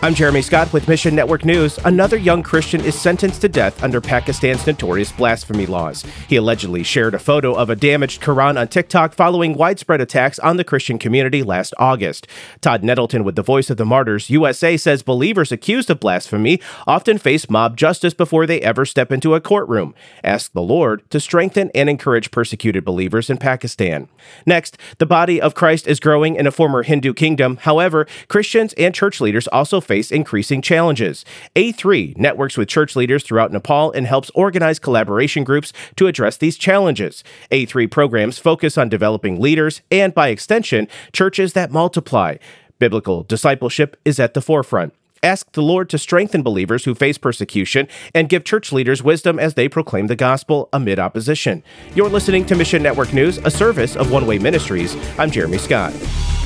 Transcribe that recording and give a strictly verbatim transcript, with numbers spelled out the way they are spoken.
I'm Jeremy Scott with Mission Network News. Another young Christian is sentenced to death under Pakistan's notorious blasphemy laws. He allegedly shared a photo of a damaged Quran on TikTok following widespread attacks on the Christian community last August. Todd Nettleton with the Voice of the Martyrs U S A says believers accused of blasphemy often face mob justice before they ever step into a courtroom. Ask the Lord to strengthen and encourage persecuted believers in Pakistan. Next, the body of Christ is growing in a former Hindu kingdom. However, Christians and church leaders also face increasing challenges. A three networks with church leaders throughout Nepal and helps organize collaboration groups to address these challenges. A three programs focus on developing leaders and, by extension, churches that multiply. Biblical discipleship is at the forefront. Ask the Lord to strengthen believers who face persecution and give church leaders wisdom as they proclaim the gospel amid opposition. You're listening to Mission Network News, a service of One Way Ministries. I'm Jeremy Scott.